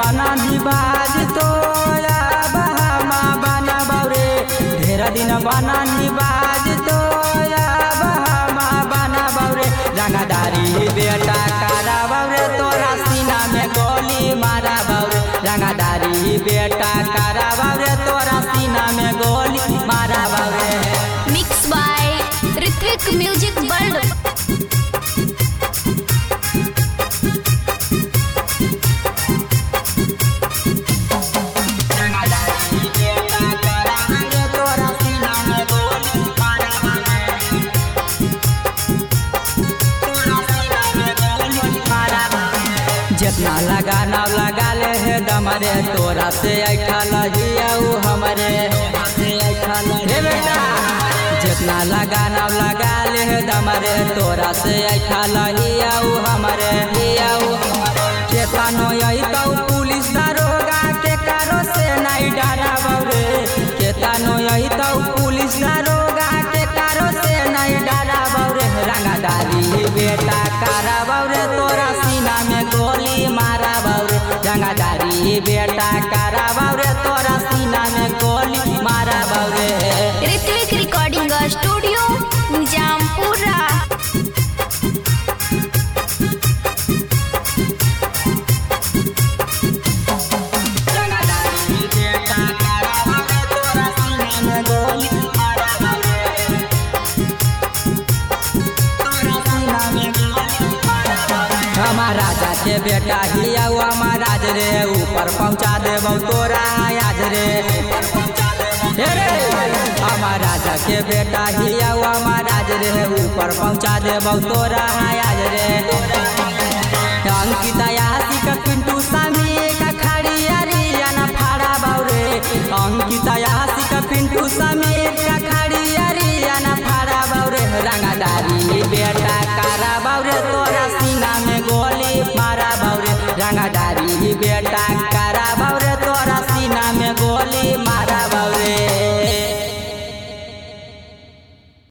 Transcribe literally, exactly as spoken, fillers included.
बना निबाज तो बहामा बना बौरे ढेर दिन बना निबाज तो बहामा बना बौरे रंगदारी बेटा कारा बौरे तोरा सीना में गोली मारा बौरे रंगदारी बेटा कारा बौरे तोरा सीना में गोली मारा बौरे। Mix by Ritwik music world. जितना लगाना लगा ले है दमरे तोरा से ऐठा लगियाऊ हमरे हे बेटा जितना लगाना लगा ले है दमरे तोरा से ऐठा लगियाऊ हमरे हियाऊ केतनो यही तो पुलिस दरोगा के कारो से नहीं डरा बौरे केतनो यही तो पुलिस दरोगा के कारो से नहीं डरा बौरे रंगदारी बेटा कारा बौरे तोरा सीना में गोली मारा बौरे रंगदारी बेटा कारा बौरे तोरा सीना में गोली मारा बौरे। Ritwik recording studio Nizampura. हमारा राजा के बेटा हिया हमारा राज रे ऊपर पहुँचा देबौ तोरा आज रे हमारा राजा के बेटा हिया हमारा राज रे ऊपर पहुँचा देबौ तोरा आज रे अंकिता यासी का पिंटू